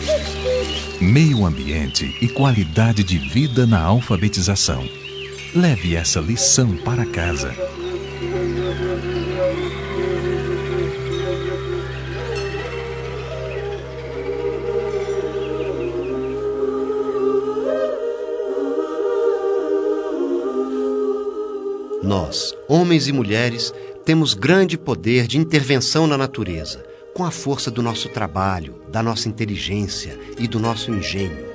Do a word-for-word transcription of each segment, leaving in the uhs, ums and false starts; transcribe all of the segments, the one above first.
Meio ambiente e qualidade de vida na alfabetização. Leve essa lição para casa. Nós, homens e mulheres, temos grande poder de intervenção na natureza, com a força do nosso trabalho, da nossa inteligência e do nosso engenho.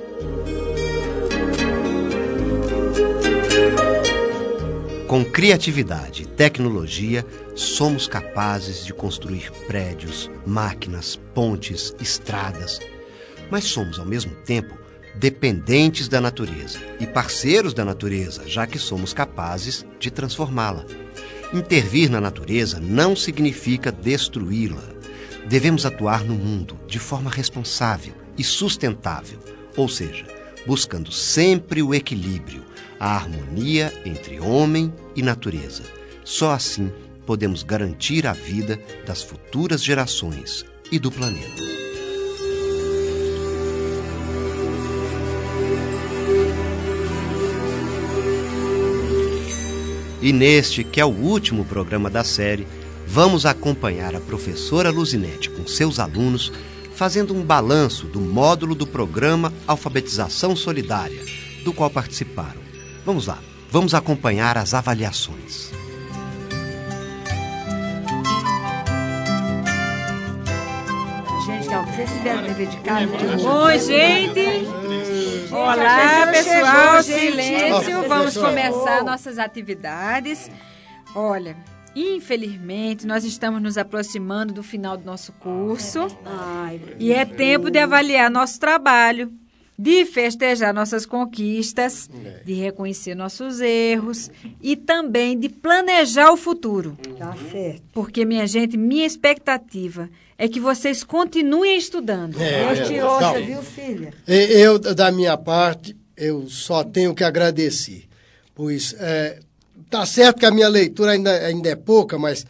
Com criatividade e tecnologia, somos capazes de construir prédios, máquinas, pontes, estradas. Mas somos, ao mesmo tempo, dependentes da natureza e parceiros da natureza, já que somos capazes de transformá-la. Intervir na natureza não significa destruí-la. Devemos atuar no mundo de forma responsável e sustentável, ou seja, buscando sempre o equilíbrio, a harmonia entre homem e natureza. Só assim podemos garantir a vida das futuras gerações e do planeta. E neste, que é o último programa da série, vamos acompanhar a professora Luzinete com seus alunos fazendo um balanço do módulo do programa Alfabetização Solidária, do qual participaram. Vamos lá, vamos acompanhar as avaliações. Gente, calma, vocês fizeram o dever de casa? Oi, gente! Olá, pessoal, silêncio, vamos começar nossas atividades. Olha, infelizmente, nós estamos nos aproximando do final do nosso curso e é tempo de avaliar nosso trabalho, de festejar nossas conquistas, de reconhecer nossos erros e também de planejar o futuro. Tá certo. Porque, minha gente, minha expectativa é que vocês continuem estudando. É, Deus te é, ouça, não. viu, filha? Eu, da minha parte, eu só tenho que agradecer. Pois, é, tá certo que a minha leitura ainda, ainda é pouca, mas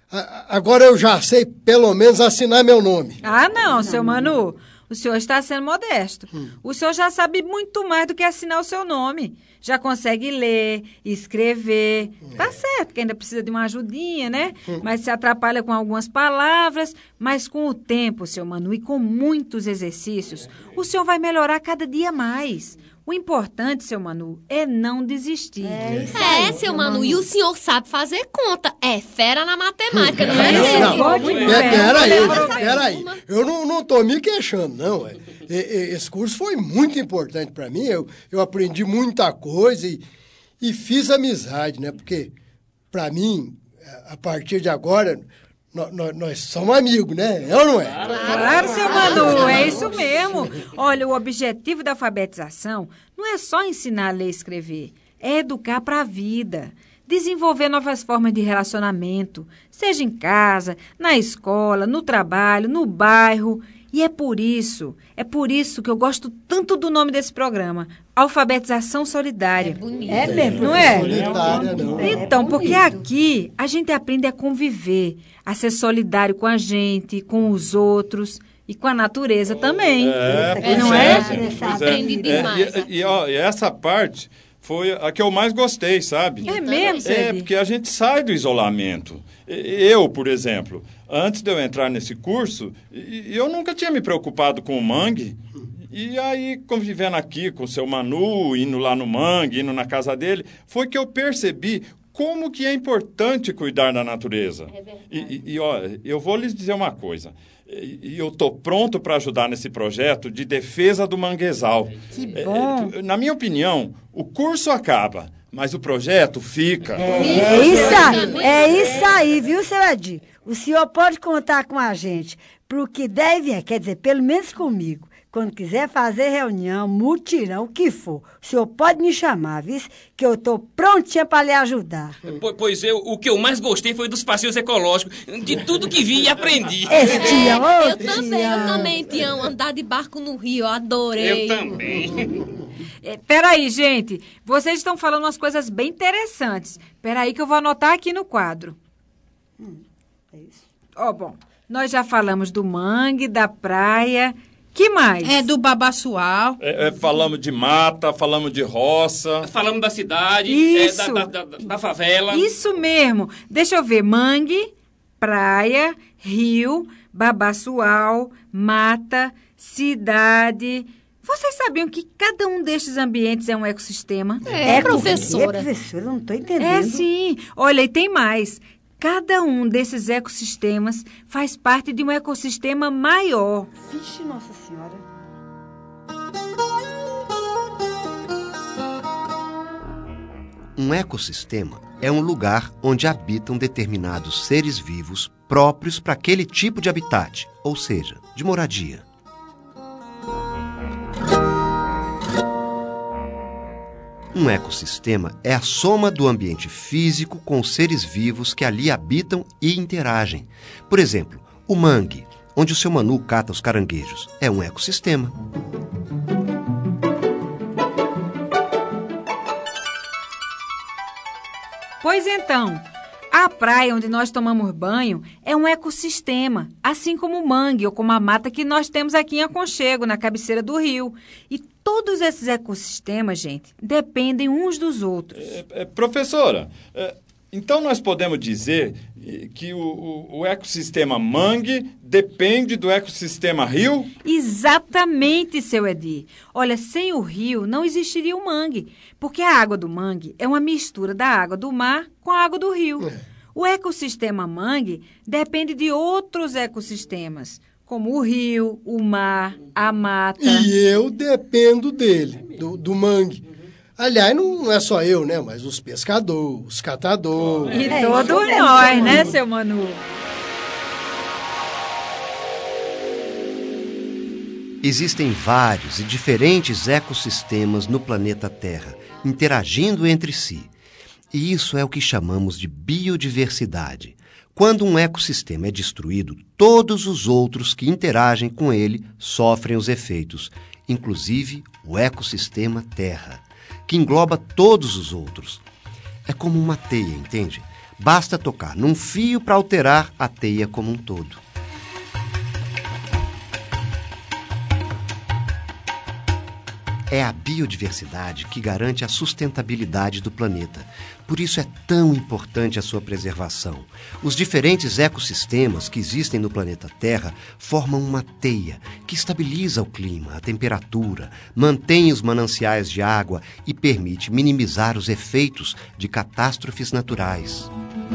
a, agora eu já sei, pelo menos, assinar meu nome. Ah, não, não seu Manu. O senhor está sendo modesto. Hum. O senhor já sabe muito mais do que assinar o seu nome. Já consegue ler, escrever. É. Tá certo que ainda precisa de uma ajudinha, né? Hum. Mas se atrapalha com algumas palavras. Mas com o tempo, seu Manu, e com muitos exercícios, o senhor vai melhorar cada dia mais. O importante, seu Manu, é não desistir. É, isso aí, é seu Manu, Manu, e o senhor sabe fazer conta. É fera na matemática, não é? Não, não, não. Peraí, peraí. Eu não, não tô me queixando, não. Esse curso foi muito importante para mim. Eu, eu aprendi muita coisa e, e fiz amizade, né? Porque, para mim, a partir de agora, nós, nós, nós somos amigos, né? É ou não é? Claro, seu Manu, é isso mesmo. Olha, o objetivo da alfabetização não é só ensinar a ler e escrever, é educar para a vida, desenvolver novas formas de relacionamento, seja em casa, na escola, no trabalho, no bairro. E é por isso, é por isso que eu gosto tanto do nome desse programa, Alfabetização Solidária. É bonito. É mesmo, não é? Solidária, não. Então, porque aqui a gente aprende a conviver, a ser solidário com a gente, com os outros e com a natureza também. É, é não é? é? Aprendi demais. É, e, e, ó, e essa parte foi a que eu mais gostei, sabe? É mesmo, Cedi? É, porque a gente sai do isolamento. Eu, por exemplo, antes de eu entrar nesse curso, eu nunca tinha me preocupado com o mangue. E aí, convivendo aqui com o seu Manu, indo lá no mangue, indo na casa dele, foi que eu percebi como que é importante cuidar da natureza. É verdade. E, e, e ó, eu vou lhes dizer uma coisa. E eu estou pronto para ajudar nesse projeto de defesa do manguezal. Que bom! É, na minha opinião, o curso acaba, mas o projeto fica. É, é isso aí, é isso aí, viu, seu Edi? O senhor pode contar com a gente pro que deve, quer dizer, pelo menos comigo. Quando quiser fazer reunião, mutirão, o que for, o senhor pode me chamar, viu? Que eu estou prontinha para lhe ajudar. Pois eu, o que eu mais gostei foi dos passeios ecológicos, de tudo que vi e aprendi. Esse Tião, ô Eu também, eu também, Tião, andar de barco no rio, eu adorei. Eu também. É, peraí, gente, vocês estão falando umas coisas bem interessantes. Peraí que eu vou anotar aqui no quadro. Hum, é isso. Ó, oh, bom, nós já falamos do mangue, da praia Que mais? É do babaçual. É, é, falamos de mata, falamos de roça. Falamos da cidade, Isso. é, da, da, da, da favela. Isso mesmo. Deixa eu ver. Mangue, praia, rio, babaçual, mata, cidade. Vocês sabiam que cada um destes ambientes é um ecossistema? É, professora. É, professora, eu não estou entendendo. É, sim. Olha, e tem mais. Cada um desses ecossistemas faz parte de um ecossistema maior. Vixe, Nossa Senhora. Um ecossistema é um lugar onde habitam determinados seres vivos próprios para aquele tipo de habitat, ou seja, de moradia. Um ecossistema é a soma do ambiente físico com os seres vivos que ali habitam e interagem. Por exemplo, o mangue, onde o seu Manu cata os caranguejos, é um ecossistema. Pois então, a praia onde nós tomamos banho é um ecossistema, assim como o mangue ou como a mata que nós temos aqui em Aconchego, na cabeceira do rio. E todos esses ecossistemas, gente, dependem uns dos outros. É, é, professora, é, então nós podemos dizer que o, o, o ecossistema mangue depende do ecossistema rio? Exatamente, seu Edir. Olha, sem o rio não existiria o mangue, porque a água do mangue é uma mistura da água do mar com a água do rio. É. O ecossistema mangue depende de outros ecossistemas, como o rio, o mar, a mata. E eu dependo dele, do, do mangue. Aliás, não é só eu, né? Mas os pescadores, os catadores. E todos nós, né, seu Manu? Existem vários e diferentes ecossistemas no planeta Terra, interagindo entre si. E isso é o que chamamos de biodiversidade. Quando um ecossistema é destruído, todos os outros que interagem com ele sofrem os efeitos, inclusive o ecossistema Terra, que engloba todos os outros. É como uma teia, entende? Basta tocar num fio para alterar a teia como um todo. É a biodiversidade que garante a sustentabilidade do planeta. Por isso é tão importante a sua preservação. Os diferentes ecossistemas que existem no planeta Terra formam uma teia que estabiliza o clima, a temperatura, mantém os mananciais de água e permite minimizar os efeitos de catástrofes naturais.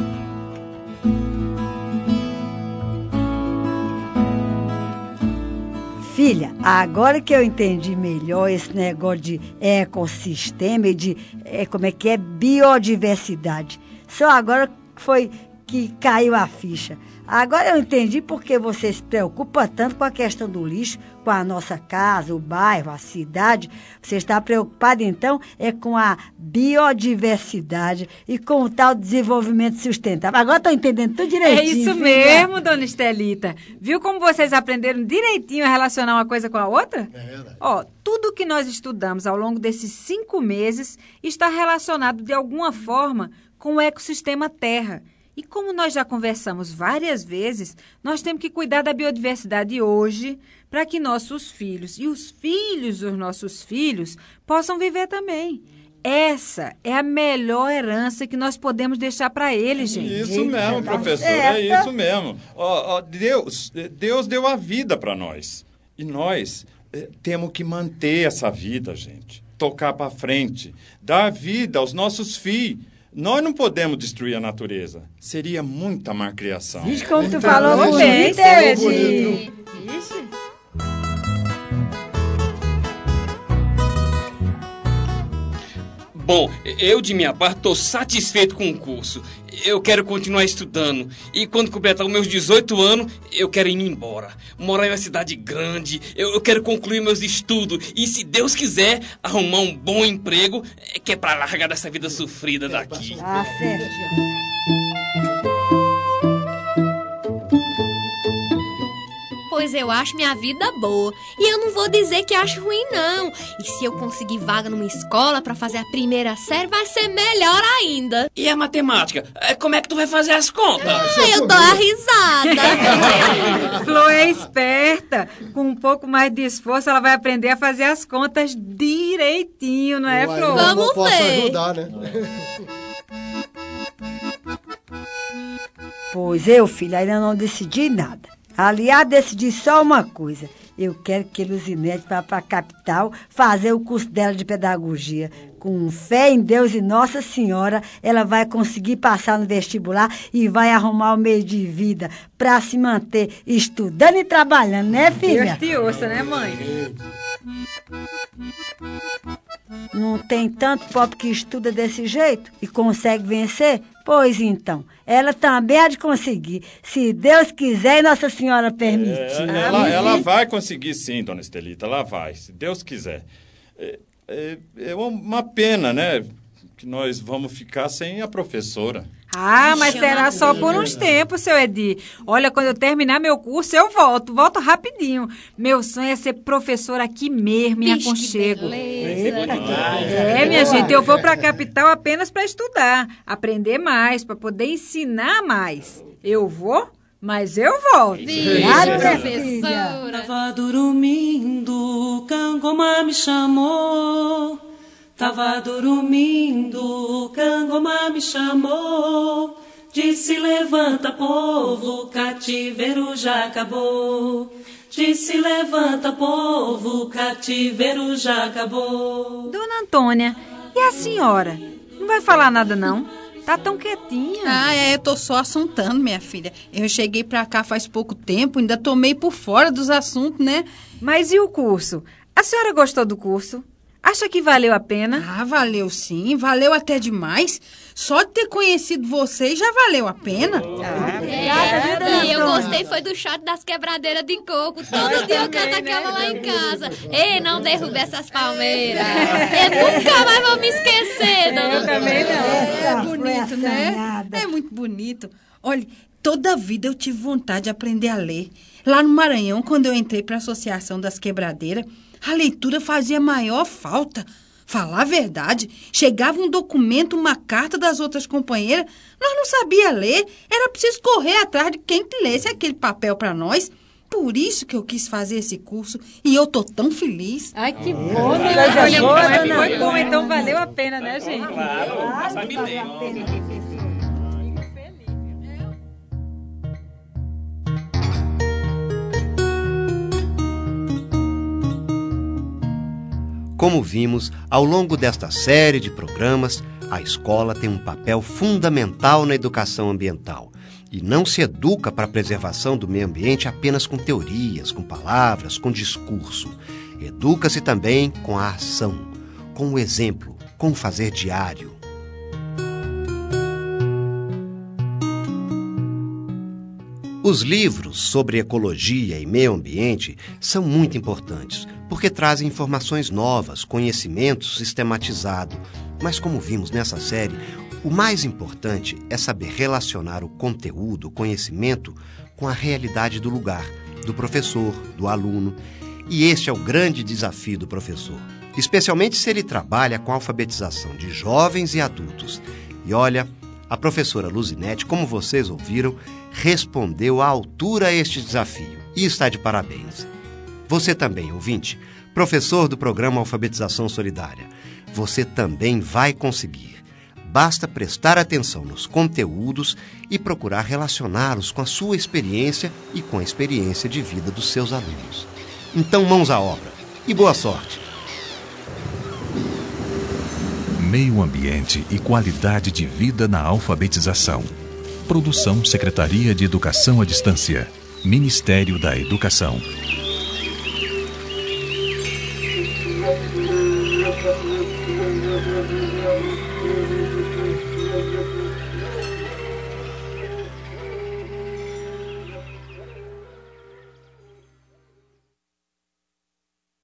Filha, agora que eu entendi melhor esse negócio de ecossistema e de, é, como é que é, biodiversidade. Só agora foi que caiu a ficha. Agora eu entendi porque você se preocupa tanto com a questão do lixo, com a nossa casa, o bairro, a cidade. Você está preocupado, então, é com a biodiversidade e com o tal desenvolvimento sustentável. Agora estou entendendo tudo direitinho. É isso filha. mesmo, dona Estelita. Viu como vocês aprenderam direitinho a relacionar uma coisa com a outra? É verdade. Ó, tudo que nós estudamos ao longo desses cinco meses está relacionado de alguma forma com o ecossistema Terra. E como nós já conversamos várias vezes, nós temos que cuidar da biodiversidade hoje para que nossos filhos e os filhos dos nossos filhos possam viver também. Essa é a melhor herança que nós podemos deixar para eles, gente. Isso mesmo, professor, é isso mesmo. Ó, ó, Deus, Deus deu a vida para nós. E nós eh, temos que manter essa vida, gente. Tocar para frente. Dar vida aos nossos filhos. Nós não podemos destruir a natureza. Seria muita malcriação. Vixe, como tu Então, falou hoje bonito, é Edir. Ixi. Bom, eu de minha parte estou satisfeito com o curso. Eu quero continuar estudando. E quando completar os meus dezoito anos, eu quero ir embora. Morar em uma cidade grande. Eu, eu quero concluir meus estudos. E se Deus quiser, arrumar um bom emprego, que é para largar dessa vida sofrida daqui. Ah, certo. Pois mas eu acho minha vida boa. E eu não vou dizer que acho ruim, não. E se eu conseguir vaga numa escola pra fazer a primeira série, vai ser melhor ainda. E a matemática? Como é que tu vai fazer as contas? Ah, eu dou a risada. Flor é esperta. Com um pouco mais de esforço, ela vai aprender a fazer as contas direitinho, não é, Uai, Flor? eu Vamos posso ver. ajudar, né? Pois eu, filho, ainda não decidi nada. Aliás, decidi só uma coisa. Eu quero que a Luzinete vá para a capital fazer o curso dela de pedagogia. Com fé em Deus e Nossa Senhora, ela vai conseguir passar no vestibular e vai arrumar o meio de vida para se manter estudando e trabalhando, né, filha? Deus te ouça, né, mãe? Não tem tanto pobre que estuda desse jeito e consegue vencer? Pois então, ela também há de conseguir, se Deus quiser e Nossa Senhora permitir. É, ela, ela vai conseguir sim, dona Estelita, ela vai, se Deus quiser. É, é, é uma pena, né, que nós vamos ficar sem a professora. Ah, mas será só por uns tempos, seu Edi. Olha, quando eu terminar meu curso, eu volto. Volto rapidinho. Meu sonho é ser professora aqui mesmo, em Vixe, Aconchego. que beleza. É, minha gente, eu vou para a capital apenas para estudar, aprender mais, para poder ensinar mais. Eu vou, mas eu volto. Vixe, Claro, professora. Tava dormindo, Cangoma me chamou. Tava dormindo, Cangoma me chamou. Disse, levanta, povo, cativeiro já acabou. Disse, levanta, povo, cativeiro já acabou. Dona Antônia, e a senhora? Não vai falar nada, não? Tá tão quietinha. Ah, é, eu tô só assuntando, minha filha. Eu cheguei pra cá faz pouco tempo, ainda tô meio por fora dos assuntos, né? Mas e o curso? A senhora gostou do curso? Acha que valeu a pena? Ah, valeu sim, valeu até demais. Só de ter conhecido vocês já valeu a pena. Ah, É, e eu gostei foi do shot das quebradeiras de coco. Todo dia eu canto aquela lá em casa. Ei, não derrube essas palmeiras. Eu nunca mais vou me esquecer, dona Eu também não. É Essa bonito, foi né? assanhada. É muito bonito. Olha, toda a vida eu tive vontade de aprender a ler. Lá no Maranhão, quando eu entrei para a Associação das Quebradeiras, a leitura fazia maior falta. Falar a verdade, chegava um documento, uma carta das outras companheiras, nós não sabia ler, era preciso correr atrás de quem que lesse aquele papel para nós. Por isso que eu quis fazer esse curso e eu tô tão feliz. Ai, que bom, dona Olha, boa, mas dona foi bom, Antônia. então valeu a pena, né, gente? Claro, sabe ler. Como vimos, ao longo desta série de programas, a escola tem um papel fundamental na educação ambiental. E não se educa para a preservação do meio ambiente apenas com teorias, com palavras, com discurso. Educa-se também com a ação, com o exemplo, com o fazer diário. Os livros sobre ecologia e meio ambiente são muito importantes, porque trazem informações novas, conhecimento sistematizado. Mas como vimos nessa série, o mais importante é saber relacionar o conteúdo, o conhecimento, com a realidade do lugar, do professor, do aluno. E este é o grande desafio do professor, especialmente se ele trabalha com a alfabetização de jovens e adultos. E olha, a professora Luzinete, como vocês ouviram, respondeu à altura a este desafio e está de parabéns. Você também, ouvinte, professor do programa Alfabetização Solidária, você também vai conseguir. Basta prestar atenção nos conteúdos e procurar relacioná-los com a sua experiência e com a experiência de vida dos seus alunos. Então, mãos à obra e boa sorte! Meio ambiente e qualidade de vida na alfabetização. Produção Secretaria de Educação à Distância. Ministério da Educação.